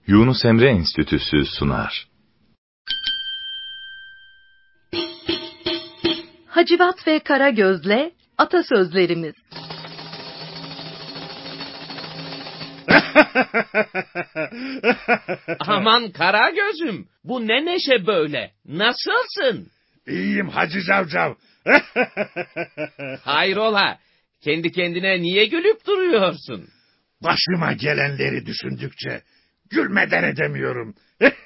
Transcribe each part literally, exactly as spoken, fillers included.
Yunus Emre Enstitüsü sunar. Hacivat ve Karagöz'le Atasözlerimiz. Aman Karagöz'üm, bu ne neşe böyle? Nasılsın? İyiyim Hacı Cavcav. Hayrola, kendi kendine niye gülüp duruyorsun? Başıma gelenleri düşündükçe gülmeden edemiyorum.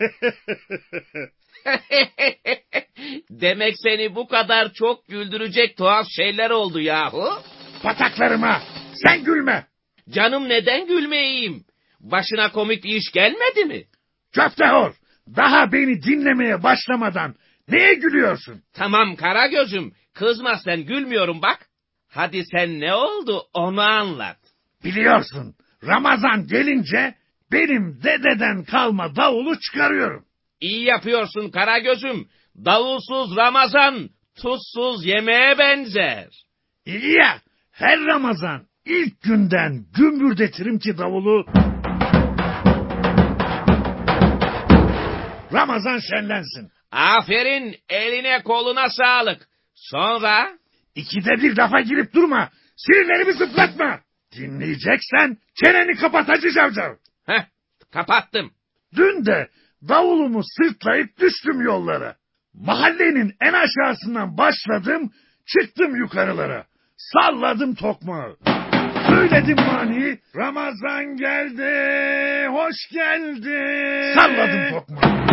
Demek seni bu kadar çok güldürecek tuhaf şeyler oldu yahu. Pataklarıma, sen gülme. Canım neden gülmeyeyim? Başına komik bir iş gelmedi mi? Köftehor, daha beni dinlemeye başlamadan neye gülüyorsun? Tamam Karagöz'üm, kızma sen, gülmüyorum bak. Hadi sen ne oldu onu anlat. Biliyorsun, Ramazan gelince benim dededen kalma davulu çıkarıyorum. İyi yapıyorsun Karagöz'üm. Davulsuz Ramazan, tuzsuz yemeğe benzer. İyi ya, her Ramazan ilk günden gümbürdetirim ki davulu. Ramazan şenlensin. Aferin, eline koluna sağlık. Sonra? İkide bir lafa girip durma. Sinirlerimi zıplatma. Dinleyeceksen çeneni kapat Hacı Cavcav. Heh, kapattım. Dün de davulumu sırtlayıp düştüm yollara. Mahallenin en aşağısından başladım, çıktım yukarılara. Salladım tokmağı. Söyledim maniyi. Ramazan geldi, hoş geldi. Salladım tokmağı.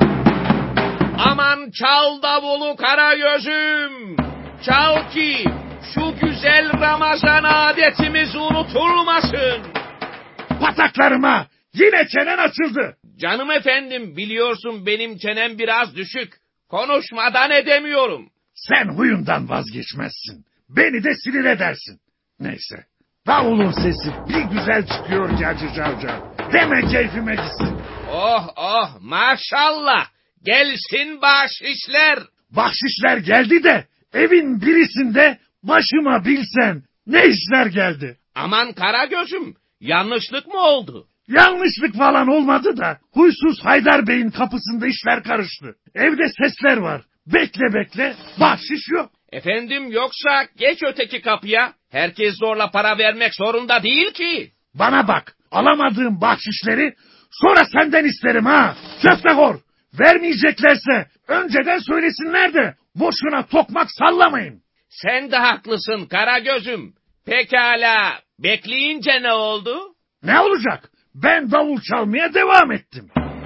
Aman çal davulu Karagöz'üm. Çal ki şu güzel Ramazan adetimiz unutulmasın. Pataklarıma yine çenen açıldı. Canım efendim, biliyorsun benim çenem biraz düşük. Konuşmadan edemiyorum. Sen huyundan vazgeçmezsin. Beni de sinir edersin. Neyse. Davulun sesi bir güzel çıkıyor ki Hacı Cavcav. Deme keyfime gitsin. Oh oh maşallah. Gelsin bahşişler. Bahşişler geldi de evin birisinde başıma bilsen ne işler geldi. Aman Karagöz'üm, yanlışlık mı oldu? Yanlışlık falan olmadı da huysuz Haydar Bey'in kapısında işler karıştı. Evde sesler var. Bekle bekle, bahşiş yok. Efendim, yoksa geç öteki kapıya. Herkes zorla para vermek zorunda değil ki. Bana bak, alamadığım bahşişleri sonra senden isterim ha. Köftehor, vermeyeceklerse önceden söylesinler de boşuna tokmak sallamayın. Sen de haklısın Karagöz'üm. Pekala, bekleyince ne oldu? Ne olacak? Ben davul çalmaya devam ettim.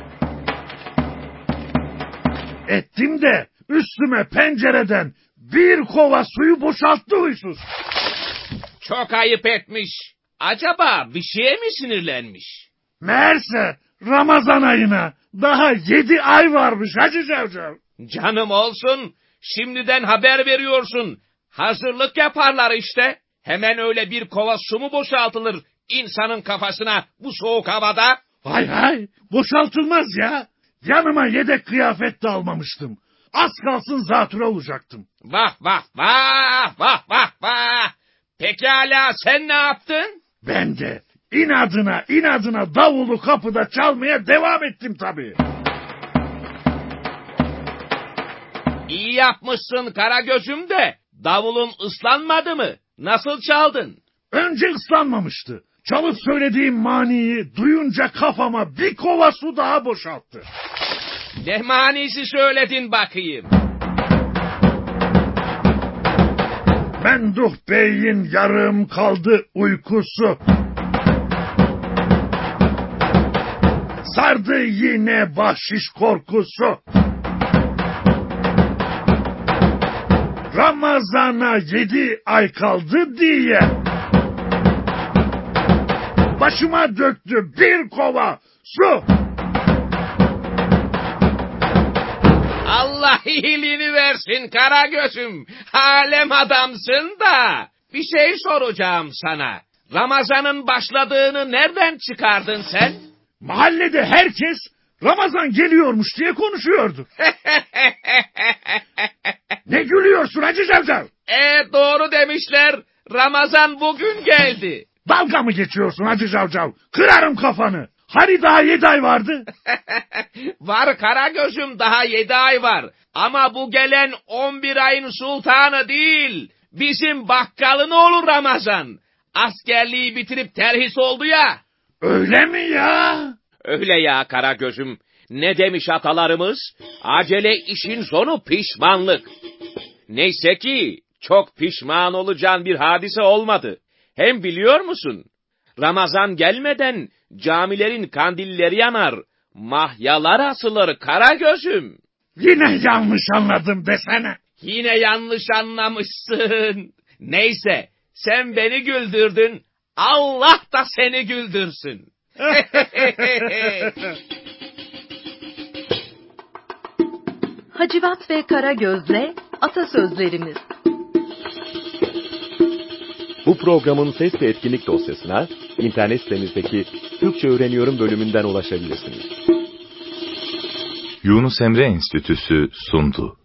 Ettim de üstüme pencereden bir kova suyu boşalttı huysuz. Çok ayıp etmiş. Acaba bir şeye mi sinirlenmiş? Meğerse Ramazan ayına daha yedi ay varmış Hacı Cavcav. Canım olsun, şimdiden haber veriyorsun. Hazırlık yaparlar işte. Hemen öyle bir kova su mu boşaltılır insanın kafasına bu soğuk havada? Hay hay, boşaltılmaz ya. Yanıma yedek kıyafet de almamıştım. Az kalsın zatürre olacaktım. Vah vah vah vah vah vah. Pekala, sen ne yaptın? Ben de inadına inadına davulu kapıda çalmaya devam ettim tabii. İyi yapmışsın Karagöz'üm de davulun ıslanmadı mı? Nasıl çaldın? Önce ıslanmamıştı. Çalıp söylediğim maniyi duyunca kafama bir kova su daha boşalttı. Ne manisi söyledin bakayım? Menduh Bey'in yarım kaldı uykusu. Sardı yine bahşiş korkusu. Ramazana yedi ay kaldı diye başıma döktü bir kova su. Allah iyiliğini versin Karagöz'üm. Alem adamsın da. Bir şey soracağım sana. Ramazan'ın başladığını nereden çıkardın sen? Mahallede herkes Ramazan geliyormuş diye konuşuyordu. Ne gülüyorsun Hacı Cavcav? E doğru demişler. Ramazan bugün geldi. Dalga mı geçiyorsun Hacı Cavcav? Kırarım kafanı. Hani daha yedi ay vardı? Var Karagöz'üm, daha yedi ay var. Ama bu gelen on bir ayın sultanı değil, bizim bakkalın oğlu Ramazan. Askerliği bitirip terhis oldu ya. Öyle mi ya? Öyle ya Karagöz'üm. Ne demiş atalarımız? Acele işin sonu pişmanlık. Neyse ki çok pişman olacağın bir hadise olmadı. Hem biliyor musun? Ramazan gelmeden camilerin kandilleri yanar, mahyalar asılır Karagöz'üm. Yine yanlış anladım desene. Yine yanlış anlamışsın. Neyse, sen beni güldürdün, Allah da seni güldürsün. Hacivat ve Karagöz'le atasözlerimiz. Bu programın ses ve etkinlik dosyasına internet sitemizdeki Türkçe Öğreniyorum bölümünden ulaşabilirsiniz. Yunus Emre Enstitüsü sundu.